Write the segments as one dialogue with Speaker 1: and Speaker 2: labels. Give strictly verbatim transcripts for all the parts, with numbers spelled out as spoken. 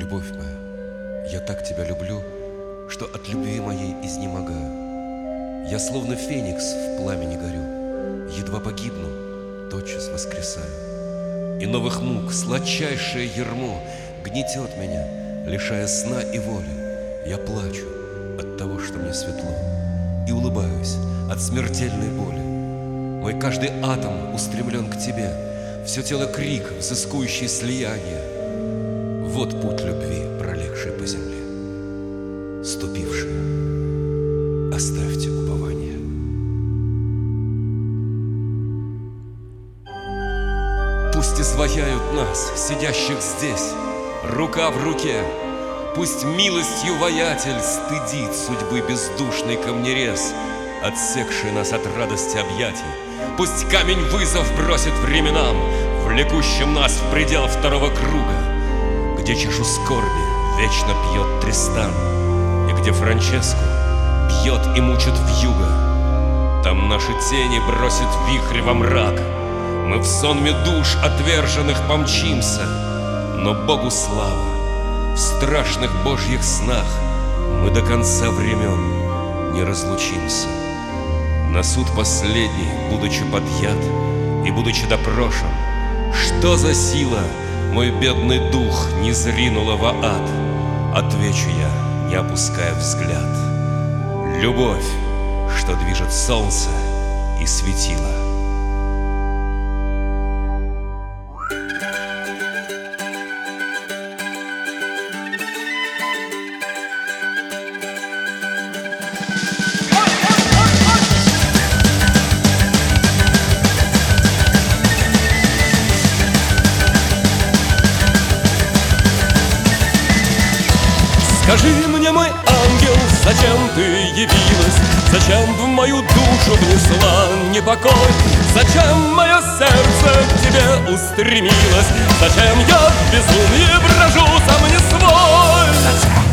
Speaker 1: Любовь моя, я так тебя люблю, что от любви моей изнемогаю. Я словно феникс в пламени горю, едва погибну, тотчас воскресаю. И новых мук сладчайшее ярмо гнетет меня, лишая сна и воли. Я плачу от того, что мне светло, и улыбаюсь от смертельной боли. Мой каждый атом устремлен к тебе, все тело крик, взыскующий слияние. Вот путь любви, пролегший по земле. Ступившие, оставьте упование. Пусть изваяют нас, сидящих здесь, рука в руке. Пусть милостью воятель стыдит судьбы бездушный камнерез, отсекший нас от радости объятий. Пусть камень вызов бросит временам, влекущим нас в предел второго круга, где чашу скорби вечно пьет Тристан, и где Франческо бьет и мучит вьюга. Там наши тени бросит вихрь во мрак, мы в сонме душ отверженных помчимся. Но Богу слава, в страшных Божьих снах мы до конца времен не разлучимся. На суд последний, будучи подъят и будучи допрошен, что за сила мой бедный дух не зринула во ад? Отвечу я, не опуская взгляд: любовь, что движет солнце и светило.
Speaker 2: Скажи мне, мой ангел, зачем ты явилась? Зачем в мою душу внесла непокой? Зачем мое сердце к тебе устремилось? Зачем я в безумии брожу сам не свой? Зачем?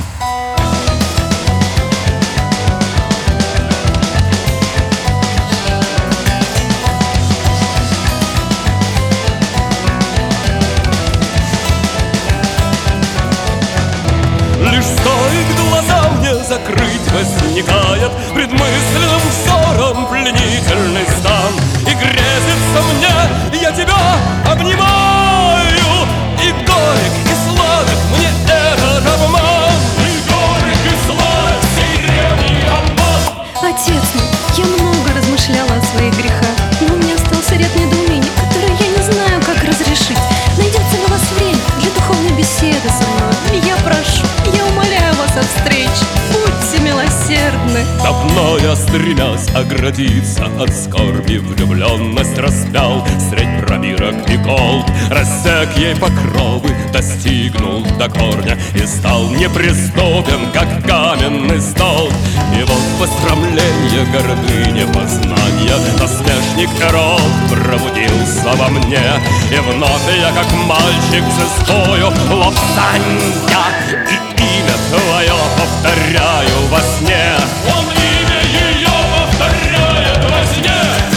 Speaker 2: Лишь стоит глаза мне закрыть, возникает пред мысленным взором пленительный стан. И грезится мне, я тебя обнимаю, и горек, и сладок мне этот обман. И горек, и сладок сей древний обман.
Speaker 3: Отец мой, я много размышляла о своих грехах, но у меня остался ряд недоумений, которые я не знаю, как разрешить. Найдется ли у вас время для духовной беседы со мной? Я прошу, я умоляю вас о встрече, будьте милосердны.
Speaker 2: Давно я, стремясь оградиться от скорби, влюбленность распял средь пробирок и колд. Рассек ей покровы, достигнул до корня и стал неприступен, как каменный стол. И вот посрамление гордыни познания, насмешник Ирод пробудился во мне. И вновь я, как мальчик, взыскую лапсанья, и имя твое повторяю во сне. Он имя ее повторяет во сне.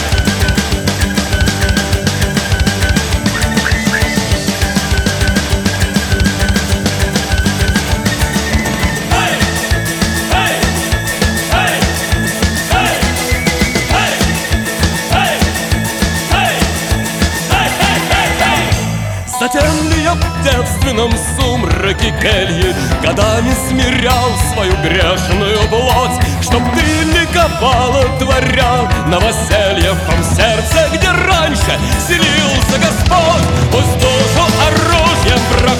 Speaker 2: Затем ли я в девственном сумраке кельи годами смирял свою грешную плоть, чтоб ты ликовала, творя новоселье в том сердце, где раньше селился Господь? Пусть душу оружием